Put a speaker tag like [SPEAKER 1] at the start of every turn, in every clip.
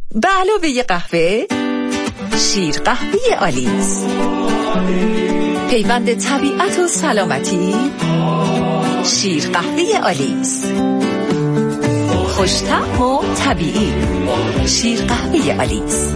[SPEAKER 1] به علاوه قهوه، شیر قهوه آلیس، پیوند طبیعت و سلامتی. شیر قهوه آلیس، خوش‌طعم و طبیعی. شیر قهوه آلیس.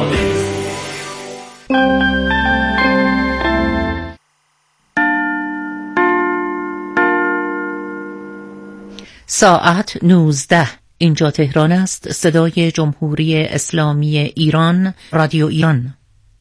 [SPEAKER 2] ساعت 19. اینجا تهران است. صدای جمهوری اسلامی ایران، رادیو ایران.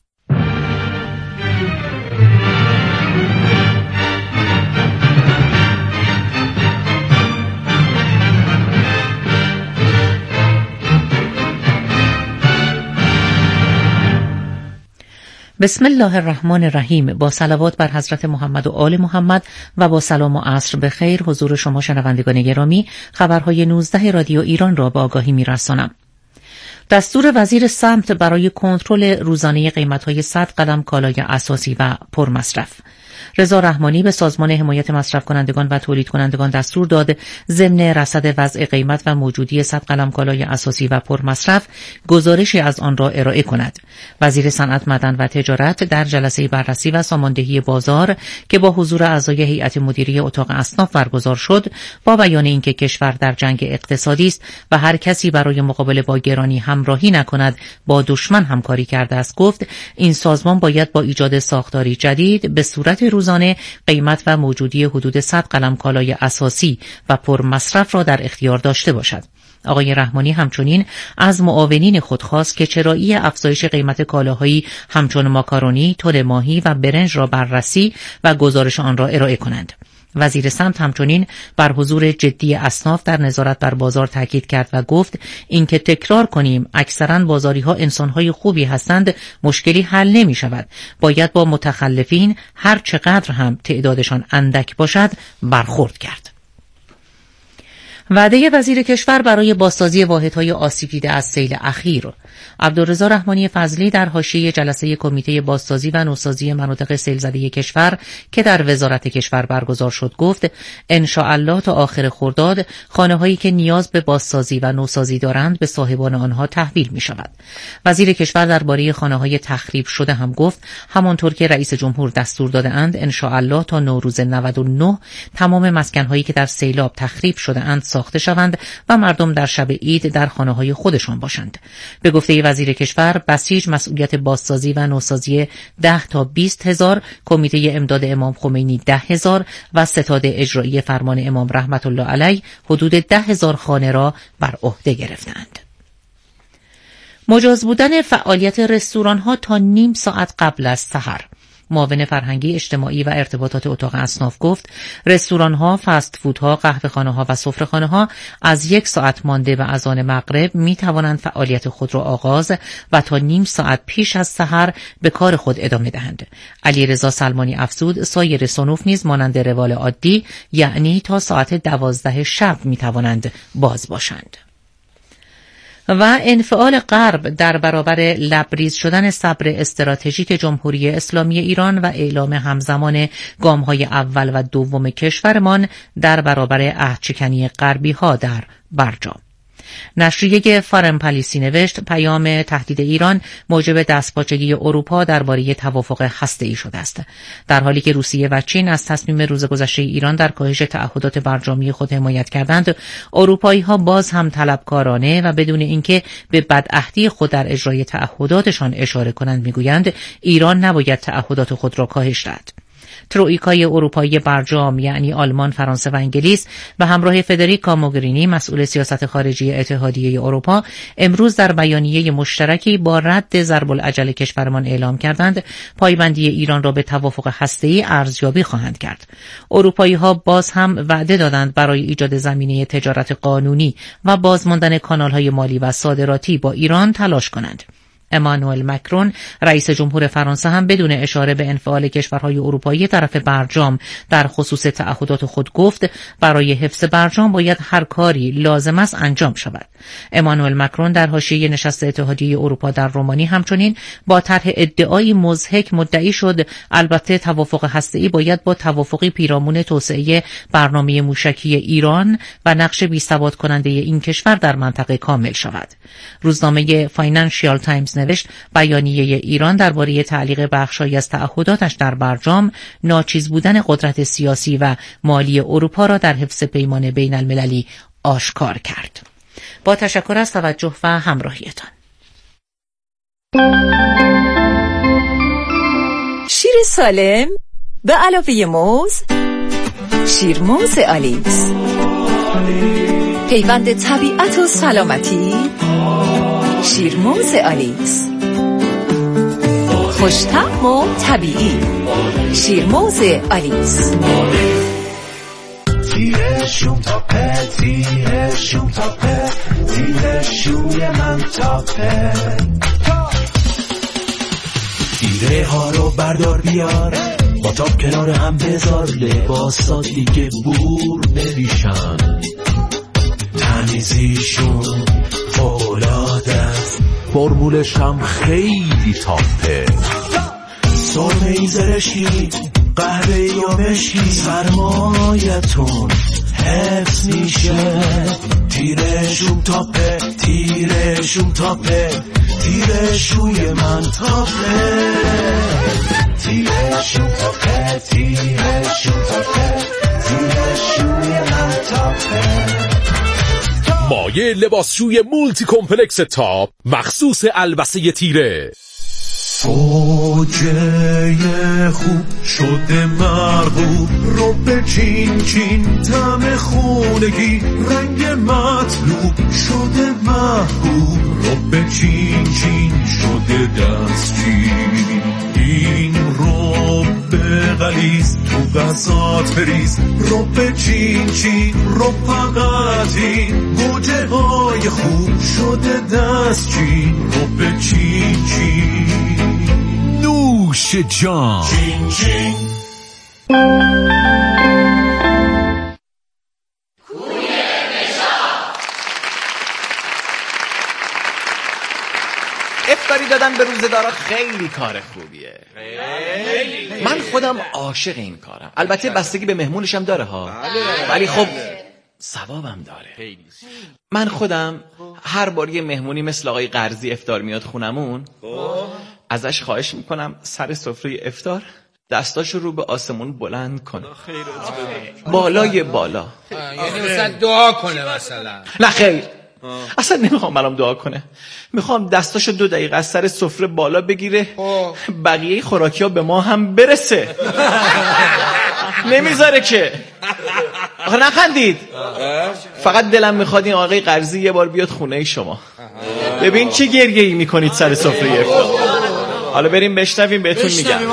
[SPEAKER 2] بسم الله الرحمن الرحیم. با صلوات بر حضرت محمد و آل محمد و با سلام و عصر بخیر حضور شما شنوندگان گرامی، خبرهای 19 رادیو ایران را به آگاهی می‌رسانم. دستور وزیر سمت برای کنترل روزانه قیمت‌های 100 قلم کالای اساسی و پرمصرف. رضا رحمانی به سازمان حمایت مصرف کنندگان و تولید کنندگان دستور داد ضمن رصد وضع قیمت و موجودی 100 قلم کالای اساسی و پرمصرف گزارشی از آن را ارائه کند. وزیر صنعت، معدن و تجارت در جلسه بررسی و ساماندهی بازار که با حضور اعضای هیئت مدیره اتاق اصناف برگزار شد، با بیان اینکه کشور در جنگ اقتصادی است و هر کسی برای مقابله با گرانی همراهی نکند با دشمن همکاری کرده است، گفت این سازمان باید با ایجاد ساختاری جدید به صورت روزانه قیمت و موجودی حدود 100 قلم کالای اساسی و پرمصرف را در اختیار داشته باشد. آقای رحمانی همچنین از معاونین خود خواست که چرایی افزایش قیمت کالاهایی همچون ماکارونی، تن ماهی و برنج را بررسی و گزارش آن را ارائه کنند. وزیر سمت همچنین بر حضور جدی اصناف در نظارت بر بازار تاکید کرد و گفت اینکه تکرار کنیم اکثرا بازاری‌ها انسان‌های خوبی هستند، مشکلی حل نمی‌شود. باید با متخلفین هر چقدر هم تعدادشان اندک باشد برخورد کرد. وعده وزیر کشور برای بازسازی واحدهای آسیب دیده از سیل اخیر. عبدالرضا رحمانی فضلی در حاشیه جلسه کمیته بازسازی و نوسازی مناطق سیل زده کشور که در وزارت کشور برگزار شد گفت ان شاء الله تا آخر خرداد خانه‌هایی که نیاز به بازسازی و نوسازی دارند به صاحبان آنها تحویل می‌شود. وزیر کشور درباره خانه‌های تخریب شده هم گفت همانطور که رئیس جمهور دستور داده‌اند ان شاء الله تا نوروز 99 تمام مسکن‌هایی که در سیلاب تخریب شده‌اند ساخته شوند و مردم در شب عید در خانه‌های خودشان باشند. به گفته وزیر کشور، بسیج مسئولیت بازسازی و نوسازی 10 تا 20 هزار، کمیته امداد امام خمینی 10 هزار و ستاد اجرایی فرمان امام رحمت الله علیه حدود 10 هزار خانه را بر عهده گرفتند. مجاز بودن فعالیت رستوران‌ها تا نیم ساعت قبل از سحر. معاون فرهنگی، اجتماعی و ارتباطات اتاق اصناف گفت رستوران‌ها، فست فودها، قهوه‌خانه‌ها و سفره‌خانه‌ها از 1 ساعت مانده به اذان مغرب می‌توانند فعالیت خود را آغاز و تا نیم ساعت پیش از سحر به کار خود ادامه دهند. علیرضا سلمانی افزود سایر صنوف نیز مانند روال عادی یعنی تا ساعت 12 شب می‌توانند باز باشند. و انفعال غرب در برابر لبریز شدن صبر استراتژیک جمهوری اسلامی ایران و اعلام همزمان گام‌های اول و دوم کشورمان در برابر عهدشکنی غربی‌ها در برجام. نشریه فارن پالیسی نوشت پیام تهدید ایران موجب دستپاچگی اروپا درباره توافق هسته‌ای شده است. در حالی که روسیه و چین از تصمیم روز گذشته ایران در کاهش تعهدات برجامی خود حمایت کردند، اروپایی‌ها باز هم طلبکارانه و بدون اینکه به بدعهدی خود در اجرای تعهداتشان اشاره کنند میگویند ایران نباید تعهدات خود را کاهش دهد. تروئیکای اروپایی برجام یعنی آلمان، فرانسه و انگلیس به همراه فدریکا موگرینی مسئول سیاست خارجی اتحادیه اروپا امروز در بیانیه مشترکی با رد ضرب العجل کشورمان اعلام کردند پایبندی ایران را به توافق هسته‌ای ارزیابی خواهند کرد. اروپایی‌ها باز هم وعده دادند برای ایجاد زمینه تجارت قانونی و بازماندن کانال‌های مالی و صادراتی با ایران تلاش کنند. امانوئل مکرون رئیس جمهور فرانسه هم بدون اشاره به انفعال کشورهای اروپایی طرف برجام در خصوص تعهدات خود گفت برای حفظ برجام باید هر کاری لازم است انجام شود. امانوئل مکرون در حاشیه نشست اتحادیه اروپا در رومانی همچنین با طرح ادعایی مضحک مدعی شد البته توافق هسته‌ای باید با توافقی پیرامون توسعه برنامه موشکی ایران و نقش بی‌ثبات کننده این کشور در منطقه کامل شود. روزنامه فاینانشیال تایمز نوشت بیانیه ایران درباره تعلیق بخش‌هایی از تعهداتش در برجام ناچیز بودن قدرت سیاسی و مالی اروپا را در حفظ پیمان بین المللی آشکار کرد. با تشکر از توجه و همراهیتان.
[SPEAKER 1] شیر سالم به علاوه موز، شیر موز آلیس، پیوند طبیعت و سلامتی، شیر موز آلیس، خوش‌طعم و طبیعی، شیر موز آلیس.
[SPEAKER 3] تیرشون تاپه، تیرشون تاپه، تیرشوی من تاپه. تیره ها رو بردار بیار، با تاپ کنار هم بذار، لباسا دیگه بور نمیشن، تمیزیشون فولاده، فرمولش هم خیلی تاپه. سرمه ای زرشی، قهوه یا مشکی، سرمایتون حفظ میشه. تیرشون تاپه، تیرشون تاپه، تیرشوی من تاپه. تیرشون تاپه، تیرشون تاپه، تیرشوی من تاپه.
[SPEAKER 4] مایه لباسشوی مولتی کمپلکس تاپ مخصوص البسه تیره.
[SPEAKER 3] فوجه خوب شده مرغوب، رو به چین چین طعم خونگی، رنگ مطلوب شده محبوب، رو به چین چین شده دستچین. این رو به غلیظ تو غذات بریز، رو به چین چین رو فقط این گوجه های خوب شده دستچین، رو به چین چین نوش جان. چین چین
[SPEAKER 5] افطاری دادن به روزه‌دارا خیلی کار خوبیه. من خودم عاشق این کارم. البته بستگی به مهمونش هم داره ها، ولی خب ثوابم داره. من خودم هر بار یه مهمونی مثل آقای قرضی افطار میاد خونمون، ازش خواهش میکنم سر سفره افطار دستاشو رو به آسمون بلند کنه، بالای بالا،
[SPEAKER 6] یعنی مثلا دعا کنه مثلا.
[SPEAKER 5] نه خیر، اصلا نمیخوام برام دعا کنه، میخوام دستاشو 2 دقیقه از سر سفره بالا بگیره، بقیه خوراکی ها به ما هم برسه. نمیذاره که. آخه نخندید، فقط دلم میخواد این آقای قرضی یه بار بیاد خونه شما، ببین چه گریه‌ای میکنید سر سفره افطار. حالا بریم بشنویم بهتون میگم.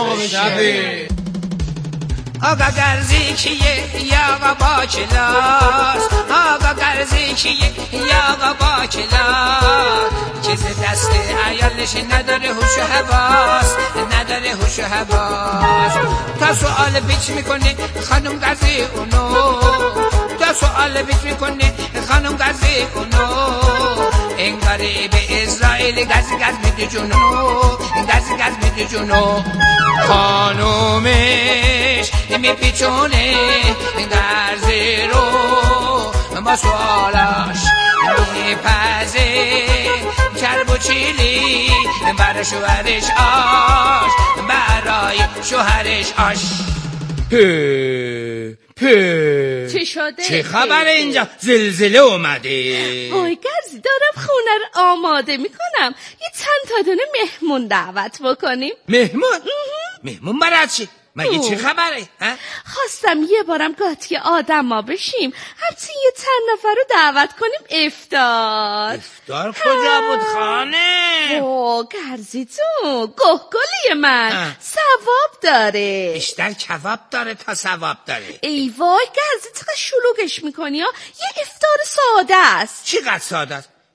[SPEAKER 7] آقا قرضی کیه یا آقا باکلاس، آقا قرضی کیه یا آقا باکلاس، چیز دست عیالش نداره هوش و حواس، نداره هوش و حواس. تا سوال پیچ میکنه خانم قرضی اونو، تا سوال پیچ میکنه خانم قرضی اونو، انگاره به اسرائیل گز میده جونو، گز میده جونو. خانومش میپیچونه درزی رو با سوالاش میپزه، چرب و چیلی برای شوهرش آش، برای شوهرش آش.
[SPEAKER 8] چه شده؟
[SPEAKER 6] چه خبره اینجا؟ زلزله اومده.
[SPEAKER 8] وای گرزی دارم خونه رو آماده میکنم، یه چند تا دونه مهمون دعوت بکنیم.
[SPEAKER 6] مهمون؟ مهمون برای چی؟ مگه چه خبره؟
[SPEAKER 8] خواستم یه بارم قاطی آدم ها بشیم، هرچی یه چند نفر رو دعوت کنیم افطار.
[SPEAKER 6] افطار کجا بود خانه؟
[SPEAKER 8] اوه گرزی تو گهگلی من، ثواب داره.
[SPEAKER 6] بیشتر کباب داره تا ثواب داره.
[SPEAKER 8] ای وای گرزی چقدر شلوغش میکنی ها، یه افطار ساده است.
[SPEAKER 6] چقدر ساده است؟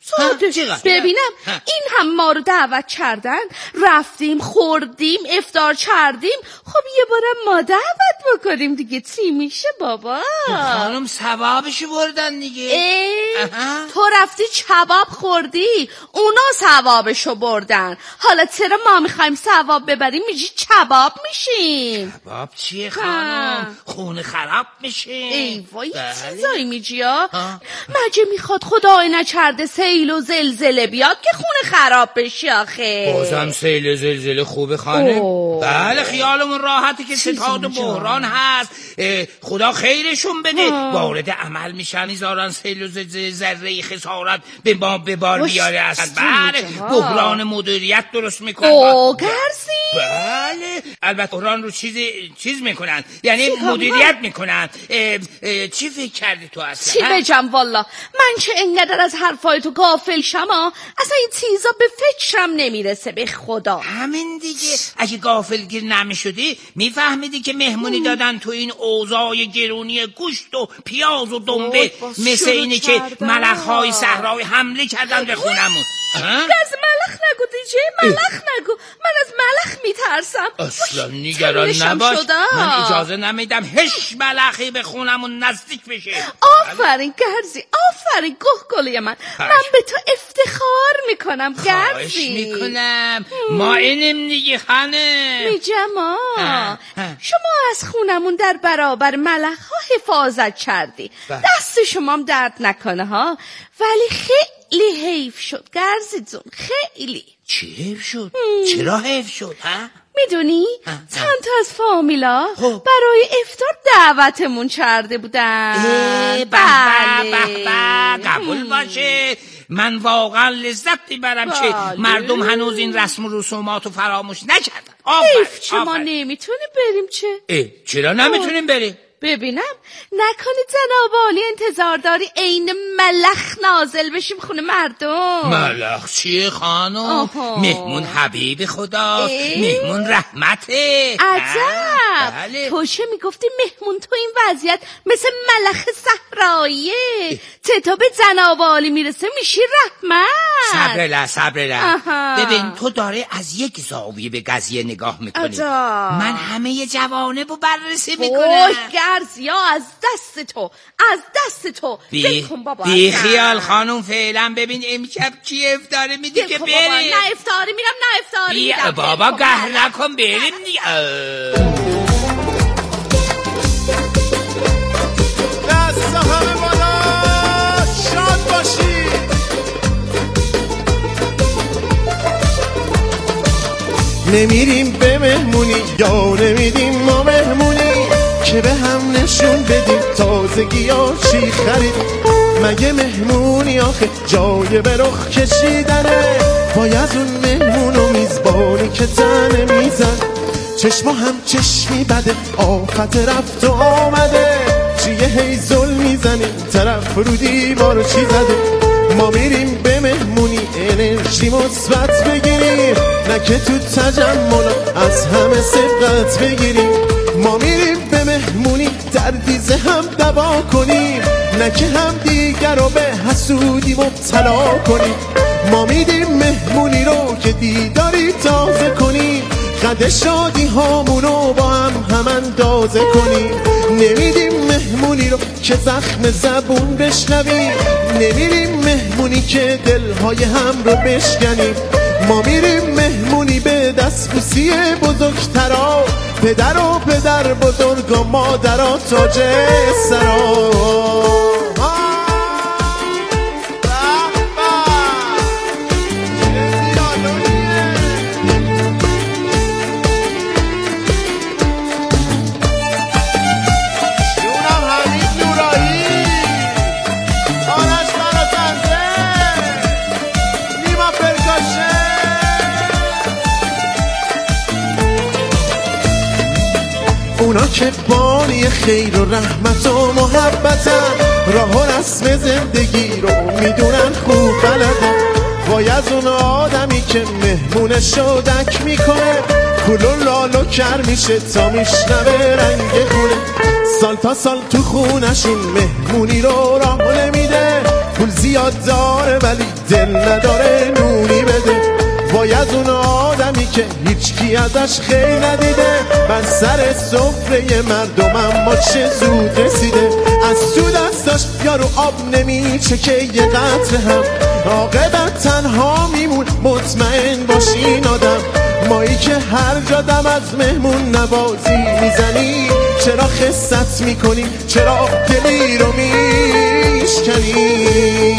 [SPEAKER 8] ببینم این هم ما رو دعوت کردن، رفتیم خوردیم افطار کردیم، خب یه بارم ما دعوت بکنیم دیگه، چی میشه بابا؟
[SPEAKER 6] خانم ثوابشو بردن دیگه.
[SPEAKER 8] تو رفتی کباب خوردی، اونا ثوابشو بردن، حالا چرا ما میخوایم ثواب ببریم میگی کباب میشیم؟
[SPEAKER 6] کباب چیه خانم؟ خونه خراب میشه.
[SPEAKER 8] ای وای چیزایی میگی ها؟ مگه میخواد خدای نکرده سیل و زلزله بیاد که خونه خراب بشه آخه؟
[SPEAKER 6] بازم سیل و زلزله خوبه خانم؟ بله خیالمون راحته که ستاد و بحران هست، خدا خیرشون بده، وارد عمل میشن میذارن سیل و زلزله ذره خسارت به ما به بار بیاره اصلا. بله بحران مدیریت درست میکنن.
[SPEAKER 8] گرزی؟
[SPEAKER 6] بله البته بحران رو چیز میکنن، یعنی مدیریت میکنن. چی فکر کردی تو اصلا؟
[SPEAKER 8] چی بجم والا، من که انقدر از حرفای تو غافل شما اصلا این چیزا به فکرم نمیرسه به خدا.
[SPEAKER 6] همین دیگه، اگه غافلگیر نمیشدی میفهمیدی که مهمونی دادن تو این اوضاع گرونی گوشت و پیاز و دنبه، مثل اینه که ملخ‌های صحرای حمله کردن به خونمون.
[SPEAKER 8] از ملخ نگو دیجی، ملخ نگو، من از ملخ میترسم.
[SPEAKER 6] اصلا نگران نباش، من اجازه نمیدم هیچ ملخی به خونمون نزدیک بشه.
[SPEAKER 8] آفرین گرزی، آفرین گهگلی من به تو افتخار میکنم گرزی.
[SPEAKER 6] خواهش میکنم، ما اینم دیگه خانم.
[SPEAKER 8] میجم شما از خونمون در برابر ملخ ها حفاظت کردی، دست شمام درد نکنه ها، ولی خیلی حیف شد گرزی جون، خیلی.
[SPEAKER 6] چی حیف شد؟ چرا حیف شد؟
[SPEAKER 8] میدونی چند تا از فامیلا برای افطار دعوتمون کرده بودن.
[SPEAKER 6] بله قبول باشه، من واقعا لذت میبرم که مردم هنوز این رسم و رسوماتو فراموش نکردن.
[SPEAKER 8] حیف چه ما نمیتونیم بریم چه؟
[SPEAKER 6] چرا نمیتونیم بریم؟
[SPEAKER 8] ببینم نکنی جناب عالی انتظار داری عین ملخ نازل بشیم خونه مردم؟
[SPEAKER 6] ملخ چیه خانم؟ مهمون حبیب خداست، مهمون رحمته.
[SPEAKER 8] عجب بله. تو چه میگفتی مهمون تو این وضعیت مثل ملخ صحراییه، تا به جناب عالی میرسه میشی رحمت.
[SPEAKER 6] صبرله ببین تو داره از یک زاویه به قضیه نگاه میکنی، من همه جوانبو بررسی میکنم.
[SPEAKER 8] گرزیا از دست تو
[SPEAKER 6] بی خیال خانوم فعلا. ببین امشب کی افطاری میدی که بریم؟
[SPEAKER 8] نه افطاری میرم
[SPEAKER 6] بابا قهر نکن بریم دیگه.
[SPEAKER 9] دست همه بالا شاد باشی. نمیریم به مهمونی یا نمیدیم ما مهمونی، که به هم نشون بدیم تازگی یا چی خرید. مگه مهمونی آخه جای به رخ کشیدنه، باید اون مهمون و میزبانی که تنه میزن. چشما هم چشمی بده آفت رفت و آمده، چیه هی ظلم میزنیم طرف رو دیوار چی زده. ما میریم به مهمونی انرژی مثبت بگیریم، نه که تو تجمل از همه سبقت بگیریم. ما میریم به مهمونی دردیزه هم دوا کنیم، نه که هم دیگر رو به حسودی مبتلا کنیم. ما میریم مهمونی رو که دیداری تازه کنیم، قد شادی هامونو با هم اندازه کنیم. نمیریم مهمونی رو که زخم زبون بشنویم، نمیریم مهمونی که دلهای هم رو بشکنیم. ما میریم مهمونی به دستبوسی بزرگترا، پدر و پدر بزرگ و مادر و تاج سرا. اونا که بانی خیر و رحمت و محبتن، راه و رسم زندگی رو میدونن خوب بلدن. باید اون آدمی که مهمونشو دک میکنه، کل و لال و کر میشه تا میشنوه رنگ خونه. سال تا سال تو خونشون مهمونی رو راه نمیده، پول زیاد داره ولی دل نداره نونی بده. وای از اون آدمی که هیچکی ازش خیلی ندیده، من سر سفره مردمم ما چه زود رسیده. از تو دستاش یارو آب نمیچه که یه قطره هم، عاقبت تنها میمون. مطمئن باشین آدم مایی که هر جا دم از مهمون نوازی میزنی، چرا خست میکنی، چرا دلی رو میشکنی.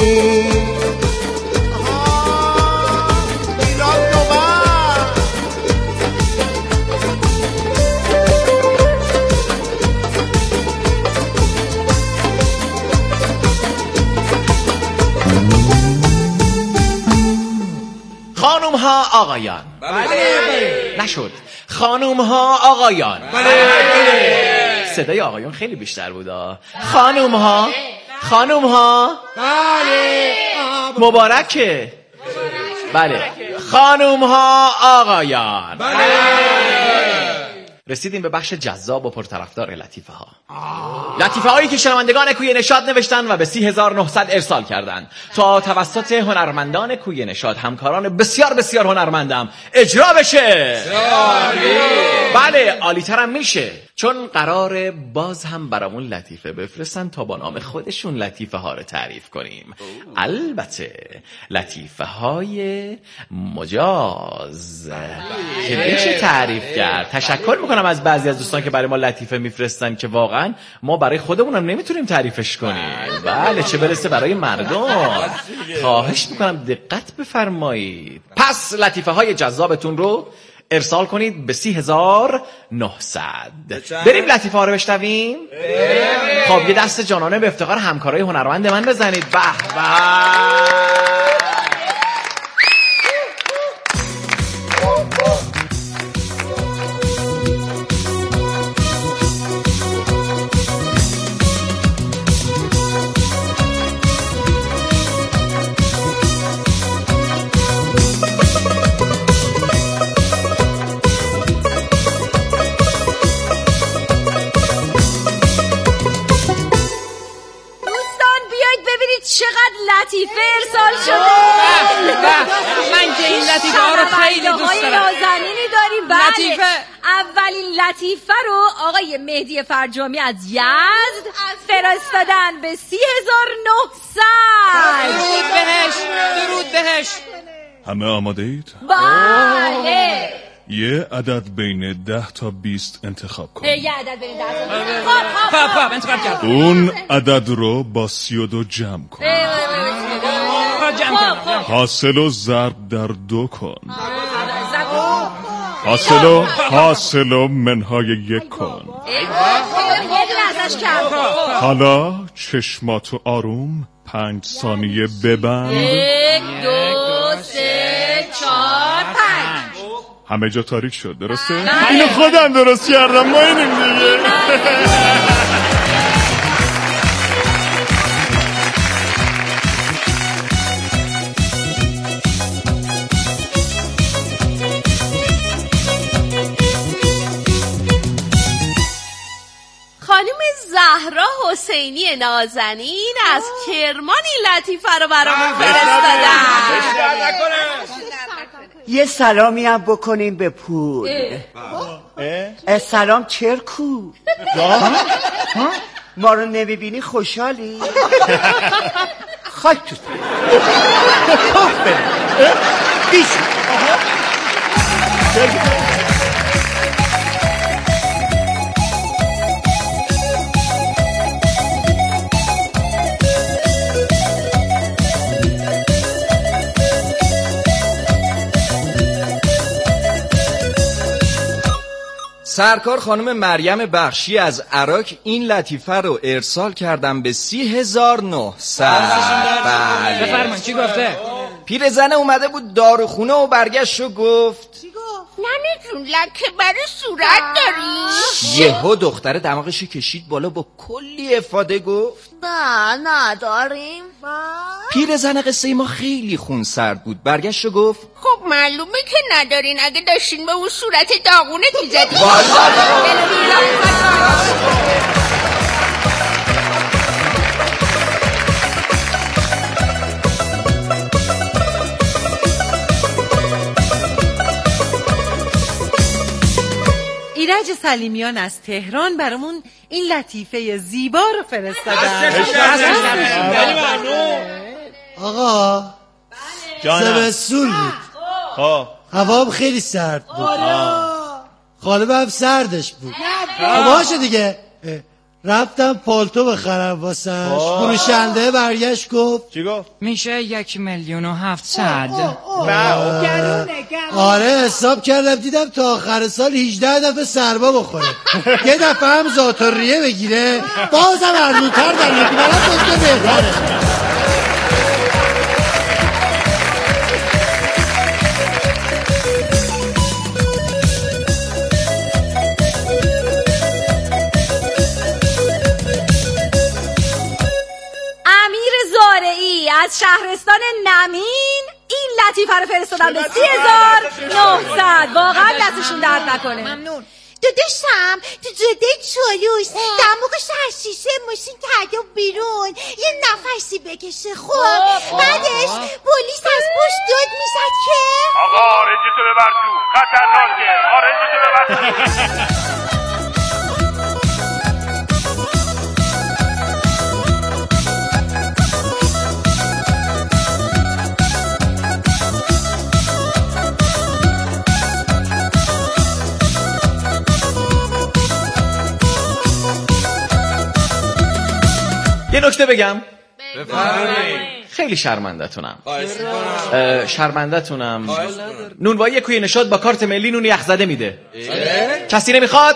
[SPEAKER 5] خانوم ها آقایان. بله. نشد. خانوم ها آقایان. بله. صدای آقایان خیلی بیشتر بودا. خانوم ها. خانوم ها. بله. مبارکه. بله. خانوم ها آقایان. بله. رسیدیم به بخش جذاب و پرطرفدار لطیفه ها. لطیفه هایی که شنوندگان کوی نشاط نوشتن و به 30900 ارسال کردن تا توسط هنرمندان کوی نشاط، همکاران بسیار بسیار هنرمندم، اجرا بشه. بله عالی‌ترم میشه، چون قراره باز هم برامون لطیفه بفرستن تا با نام خودشون لطیفه ها رو تعریف کنیم. البته لطیفه های مجاز که بشه تعریف کرد. تشکر میکنم از بعضی از دوستان که برای ما لطیفه میفرستن که واقعا ما برای خودمونم نمیتونیم تعریفش کنیم. بله چه برسه برای مردم. خواهش میکنم دقت بفرمایید. پس لطیفه های جذابتون رو ارسال کنید به 30900. بریم لطیفه ها رو بشنویم. خب یه دست جانانه به افتخار همکارای هنرمند من بزنید. به به.
[SPEAKER 8] لطیفه ارسال شده.
[SPEAKER 10] من که این لطیفه ها رو خیلی دوست دارم.
[SPEAKER 8] نازنینی داریم. بله
[SPEAKER 10] لطیفه.
[SPEAKER 8] اولین لطیفه رو آقای مهدی فرجامی از یزد فرستادن به 30900.
[SPEAKER 10] درود بهش. درود بهش.
[SPEAKER 11] همه آماده اید؟
[SPEAKER 8] بله.
[SPEAKER 11] یه عدد بین 10 تا 20 انتخاب کن.
[SPEAKER 8] یه عدد بین 10 تا 20.
[SPEAKER 10] خب انتخاب کرد.
[SPEAKER 11] اون عدد رو با 32 جمع کن. حاصل و ضرب در 2 کن. حاصل و منهای 1 کن. حالا چشماتو آروم 5 ثانیه ببند.
[SPEAKER 8] 1 2 3 4 5.
[SPEAKER 11] همه جا تاریک شد درسته؟ اینو خودم درست کردم. ما اینیم دیگه.
[SPEAKER 8] خانم زهرا حسینی نازنین از کرمان این لطیفه رو برامون فرستادن.
[SPEAKER 12] یه سلامی هم بکنیم به پول. سلام چرکو. ما رو نمیبینی خوشحالی؟ خاک تو بیشت.
[SPEAKER 13] سرکار خانم مریم بخشی از عراق این لطیفه رو ارسال کردم به 30900. بله
[SPEAKER 10] بفرمایید چی گفته؟
[SPEAKER 13] پیرزن اومده بود داروخونه و برگشت و گفت
[SPEAKER 8] چی گفت؟ ننه جون لکه برای صورت داری؟
[SPEAKER 13] یهو دختر دماغش کشید بالا با کلی افاده گفت
[SPEAKER 8] نه نداریم.
[SPEAKER 13] پیرزن قصه ما خیلی خونسرد بود، برگشت و گفت
[SPEAKER 8] خب معلومه که ندارین، اگه داشتین به اون صورت داغونه میزدین.
[SPEAKER 14] ایرج سلیمیان از تهران برامون این لطیفه زیبا رو فرستادن.
[SPEAKER 15] آقا زمستون بود، هوا خیلی سرد بود، خالب هم سردش بود. باشه دیگه، رفتم پالتو بخرم واسش. فروشنده برگشت گفت چی گفت؟
[SPEAKER 7] میشه 1,700,000.
[SPEAKER 15] آره حساب کردم دیدم تا آخر سال 18 دفعه سربا بخوره، یه دفعه هم ذات‌الریه بگیره، بازم ارزون‌تر در نکنه بهتره.
[SPEAKER 16] از شهرستان نمین این لطیفه رو فرستادم به 30,900. واقعا دستشون درد نکنه.
[SPEAKER 17] ممنون. داداشم تو جاده چالوس دماغ شرشیشه ماشین کرده بیرون، یه نفسی بکشه. خب بعدش پلیس از پشت داد میزد که
[SPEAKER 18] آقا آرنجتو ببر تو، خطرناکه، آرنجتو ببر تو.
[SPEAKER 5] یه نکته بگم. خیلی شرمنده‌تونم. نونوایی کوی نشاط با کارت ملی نون یخزده میده. کسی نمیخواد؟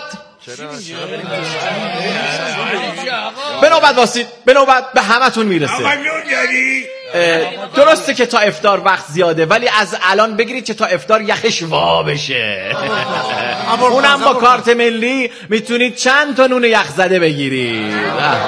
[SPEAKER 5] به نوبت واسید، به نوبت به همتون میرسه. درسته که تا افطار وقت زیاده، ولی از الان بگیرید که تا افطار یخش وا بشه. اونم با کارت ملی میتونید چند تا نون یخزده بگیرید.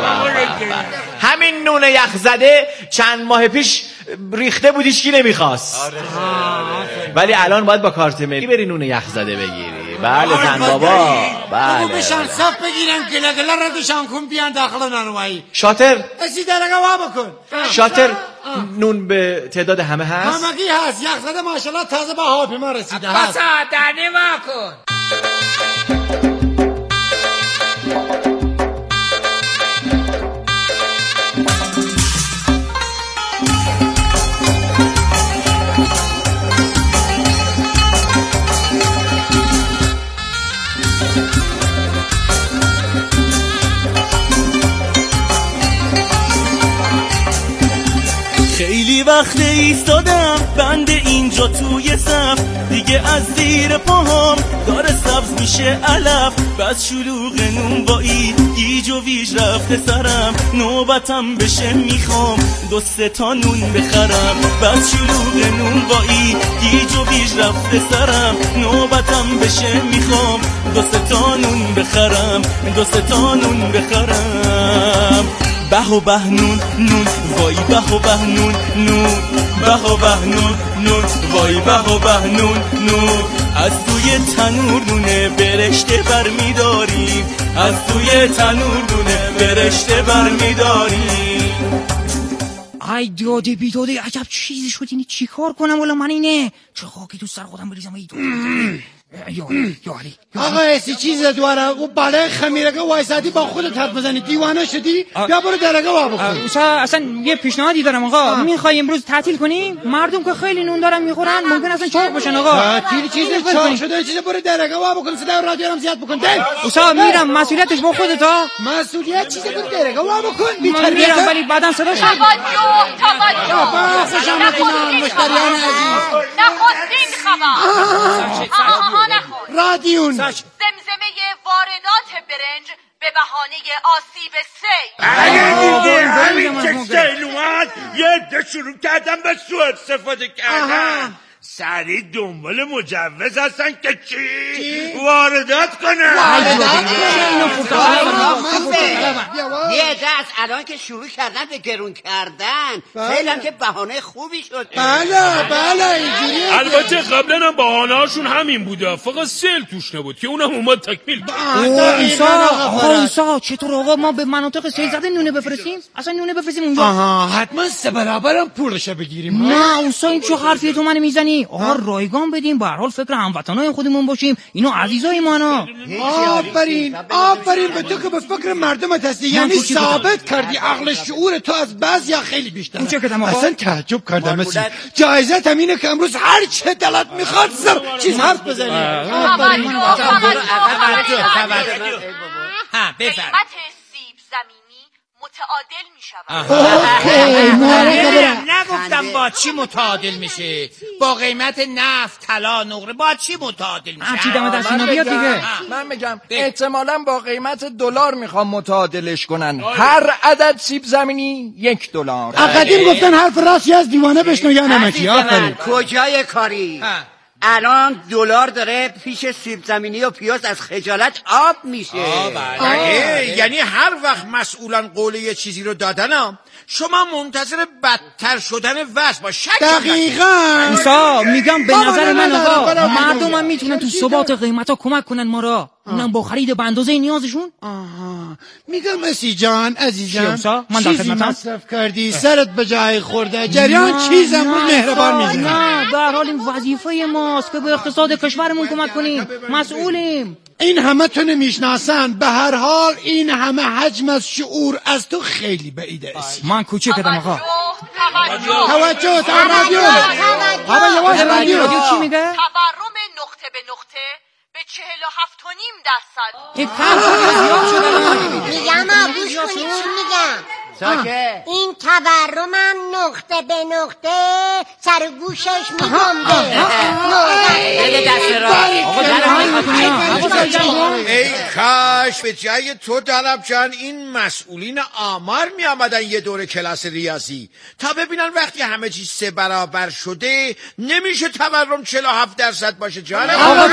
[SPEAKER 5] همین نون یخزده چند ماه پیش ریخته بود، هیچکی نمیخواست، ولی الان باید با کارت ملی بری نون یخزده بگیری. بله زن بابا، بله
[SPEAKER 15] بشن صف بگیرن گله ردشان کن بیان داخل نانوایی.
[SPEAKER 5] شاطر
[SPEAKER 15] اسی درگه وا بکن.
[SPEAKER 5] شاطر نون به تعداد همه هست؟
[SPEAKER 15] همگی هست. یخزده ماشالله تازه با هواپیما رسیده هست.
[SPEAKER 6] بسا دنی وا کن.
[SPEAKER 3] خیلی وقت ایستادم بند اینجا توی صف، دیگه از زیر پاهام داره سبز میشه علف. بس شلوغ نونوایی گیج و ویج رفته سرم، نوبتم بشه میخوام 2-3 تا نون بخرم. بس شلوغ نونوایی گیج و ویج رفته سرم، نوبتم بشه میخوام 2-3 تا نون بخرم، 2-3 تا نون بخرم. به و به نون نون وای، به و به نون نون، به و به نون نون وای، به و به نون نون. از توی تنور نونه برشته برمیداریم، از توی تنور نونه برشته برمیداریم.
[SPEAKER 7] ای داده بیداده، عجب چیزی شد. اینی چی کار کنم والا من اینه؟ چه خاکی تو سر خودم بریزم. ای یاری
[SPEAKER 15] آقا ایسی چیز دواره او بالا خمیرگه وایسادی با خودت حرف بزنی، دیوانه شدی؟ بیا برو درگه وا بکن.
[SPEAKER 7] اصلا یه پیشنهادی دارم آقا. میخوای امروز تعطیل کنیم؟ مردم که خیلی نون دارن میخورن، ممکن اصلا چاق بشن آقا.
[SPEAKER 15] تعطیل چیز چاق شده چیز برو درگه وا بکن. صدای رادیو هم زیاد بکن.
[SPEAKER 7] اوسا میرم، مسئولیتش با خودت ها.
[SPEAKER 15] مسئولیت چیز برو درگه وا بکن.
[SPEAKER 7] من میرم ولی بعدم صداش
[SPEAKER 16] توجه مشتریان عزیز، نخستین خبر
[SPEAKER 15] رادیون
[SPEAKER 16] زمزمه واردات برنج به بهانه آسیب سیل.
[SPEAKER 18] همین که سیل اومد یه عده شروع کردن به سوء استفاده کردن. سریع دنبال مجوز هستن که چی؟ واردات کنن.
[SPEAKER 12] یه عده از الان که شروع کردن به گرون کردن، خیلی هم که بهانه خوبی شد.
[SPEAKER 15] بله اینجوریه.
[SPEAKER 11] البته قبلا هم بهانه‌هاشون همین بوده، فقط سیل توش نبود که اونم اومد تکمیل کرد.
[SPEAKER 6] ایسا چطور آقا ما به مناطق سیل زده نونه بفرستیم؟ اصلا نونه بفرستیم اونجا؟
[SPEAKER 15] آها حتما 3 برابرم پولش بگیریم.
[SPEAKER 6] نه اوسا این چه حرفیه تو من میزنی؟ آقا رایگان بدیم، به هر حال فکر هموطنای خودمون باشیم، اینو عزیزای مانا.
[SPEAKER 15] آفرین به تو که به فکر مردمت هستی، یعنی ثابت کردی عقل شعور تو از بعضیا خیلی بیشتره. اصلا تعجب کردم مسی. جایزت هم اینه که امروز هر چه دلت میخواد چیز حرف بزنی.
[SPEAKER 17] قیمت سیب زمینی متعادل میشود.
[SPEAKER 6] نگفتم با چی متعادل میشه؟ با قیمت نفت، طلا، نقره با چی متعادل میشه؟ چی دم دستینا بیاد دیگه.
[SPEAKER 13] من میگم احتمالاً با قیمت دلار میخوام متعادلش کنن. هر عدد سیب زمینی $1.
[SPEAKER 15] قدیم گفتن حرف راستی از دیوانه بشنو یا نمکی. آفرین.
[SPEAKER 12] کجای کاری؟ الان دلار داره پیش سیب زمینی و پیاز از خجالت آب میشه.
[SPEAKER 18] یعنی هر وقت مسئولان قول یه چیزی رو دادن شما منتظر بدتر شدن وضع با شک.
[SPEAKER 15] دقیقاً.
[SPEAKER 6] ایسا میگم به نظر من آقا مردم هم میتونن تو ثبات قیمتا کمک کنن ما را، اونم با خرید به اندازه نیازشون.
[SPEAKER 15] میگم مسی جان عزیزم
[SPEAKER 6] من
[SPEAKER 15] چیزی مصرف کردی سرت به جای خورده، جریان چیزم رو مهربان میگیری.
[SPEAKER 6] نه به هر حال این وظیفه ماست که به اقتصاد کشورمون کمک کنیم، مسئولیم.
[SPEAKER 15] این همه تو نمیشناسن، به هر حال این همه حجم از شعور از تو خیلی بعیده.
[SPEAKER 6] من کوچیکم آقا.
[SPEAKER 15] توجه تا رادیو. آقا یواش رادیو
[SPEAKER 6] چی میگه؟
[SPEAKER 17] تورم نقطه به نقطه به 47.5%.
[SPEAKER 19] میگم گوش کنید چی میگم. این تورمم نقطه به نقطه سر گوشش میگنده.
[SPEAKER 18] ای کاش به جای تو دلب جان این مسئولین آمار می آمدن یه دور کلاس ریاضی تا ببینن وقتی همه چیز 3 برابر شده نمیشه تورم 47% باشه جانم.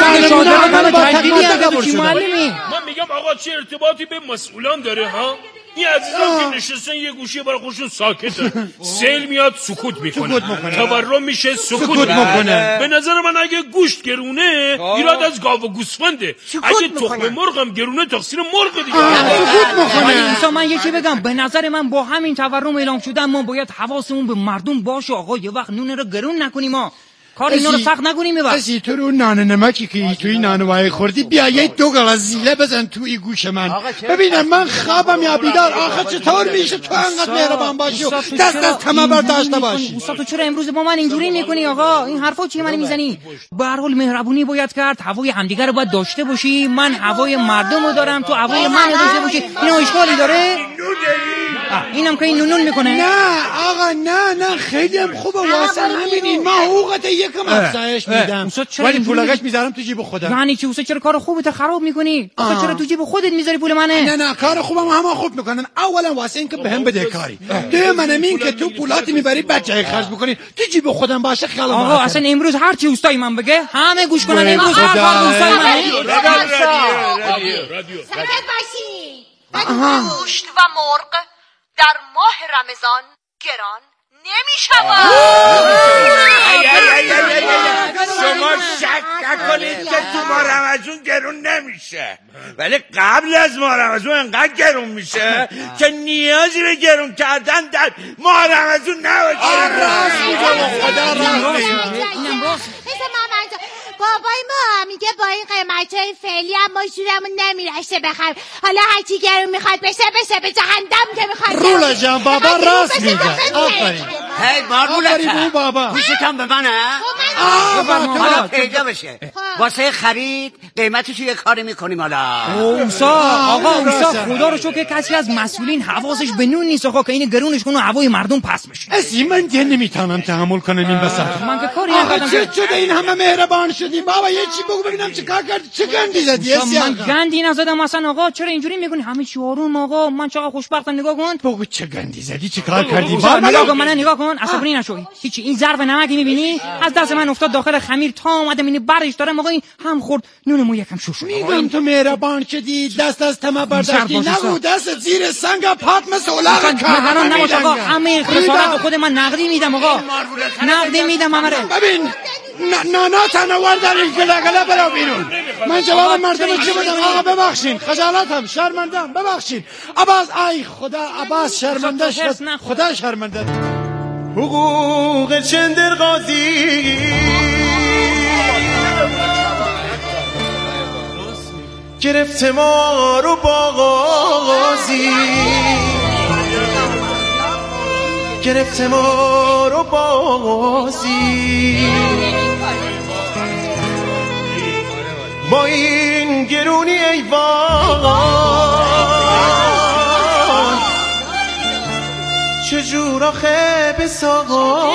[SPEAKER 11] من میگم آقا چه ارتباطی به مسئولان داره ها؟ این عزیزان که نشستن یه گوشی برای خودشون ساکتن، سیل میاد سکوت میکنه، تورم میشه سکوت میکنه. به نظر من اگه گوشت گرونه ایراد از گاو و گوسفنده، اگه تخم مرغ هم گرونه تقصیر مرغ دیگه.
[SPEAKER 6] سکوت میکنه. من یکی بگم به نظر من با همین تورم اعلام شدن ما باید حواسمون به مردم باشه آقا، یه وقت نون رو گرون نکنیم ما. کار اینا رو سخت نکنیم ببر.
[SPEAKER 15] اسی تو رو نان نمکی که توی نانوایی خوردی بیا یه 2 گلاس زیله بزن توی گوش من ببینم من خوابم یا بیدار. آخه چطور میشه تو انقدر مهربان باشی و دست از تمام برداشته باشی؟
[SPEAKER 6] استاد تو چرا امروز با من اینجوری میکنی آقا؟ این حرفا چیه من میزنی؟ به هر حال مهربونی باید کرد، هوای همدیگه رو باید داشته باشی. من هوای مردم رو دارم، تو هوای من داشته باشی. اینا اشکالی داره؟ اینم که این نونون میکنه.
[SPEAKER 15] نه آقا نه خیلی هم خوبه واسه نمیدین ما حقوقت یکم افزایش میدم ولی پولگش میذارم تو جیب خودم.
[SPEAKER 6] یعنی چی؟ چرا کار خوبت خراب میکنی؟ آقا چرا تو جیب خودت میذاری پول منه؟
[SPEAKER 15] نه کار خوبم همه خوب میکنن. اولا واسه اینکه بهم بده کاری، دوم این که تو پولاتی میبری بچه خرج بکنی تو جیب خودم باشه خیال.
[SPEAKER 6] آقا اصلا امروز هر چی اوستای من بگه همه گوش کنن. امروز هر اوستای من
[SPEAKER 17] رادیو گوشت و مرغ در ماه رمضان گران نمیشود.
[SPEAKER 18] شما شک نکنید که تو ماه رمضان گرون نمیشه، ولی قبل از ماه رمضان انقدر گرون میشه که نیازی به گرون کردن در ماه رمضان نباشه.
[SPEAKER 19] بابای ما میگه با این قیمت‌های فعلی هم ما شورمون نمیرشه بخریم، حالا هرچی گرون میخواد بشه به جهنم که میخواد.
[SPEAKER 15] رولا جان بابا راست میگه. آفرین.
[SPEAKER 12] هی
[SPEAKER 15] آفرین بابا.
[SPEAKER 12] گوشتم به منه؟ حالا پیدا بشه. واسه خرید قیمتش یه کاری میکنیم حالا.
[SPEAKER 6] آقا خدا رو شکر کسی از مسئولین حواسش به نون نیست آقا که این گرونش کنه هوای مردم پس بشه.
[SPEAKER 15] اسی من دیگه نمیتونم تحمل کنم این بساط.
[SPEAKER 6] من که کاری نکردم.
[SPEAKER 15] چه شده این همه مهربان شدی بابا؟ یه چی بگو ببینم چه کار کردی؟ چه گندی زدی؟
[SPEAKER 6] من گندی نزدم اصلا آقا. چرا اینجوری میکنی؟ همه چی آروم آقا. من چقدر خوشبختم. نگاه کن.
[SPEAKER 15] بگو چه گندی زدی؟ چه کار کردی؟
[SPEAKER 6] نگاه کن منو نگاه کن. عصبانی نشو. هیچی این ظرف نمکی میبینی؟ از دست من افتاد داخل خمیر تا اومدم اینو برش دارم آقا. این هم خورد نونمو یکم شوش شد.
[SPEAKER 15] میگم تو مهربان شدی دست از تمام برداشتی. نگو دست زیر سنگ پات مثل الاغ
[SPEAKER 6] کردن. نباش آقا. همه خسارت خود من نقدی میدم آقا. نقدی میدم همه.
[SPEAKER 15] ببین نانا تنوار در این گلگله برو بیرون. من جواب مردم چی بدم؟ آقا ببخشین، خجالتم، شرمندم، ببخشین. عباس ای خدا، عباس شرمنده شد، خدا شرمنده.
[SPEAKER 9] حقوق چندر قاضی گرفت ما رو با غازی، گرفت ما رو با غازی. با این گرونی ای وای چجور آخه بساقا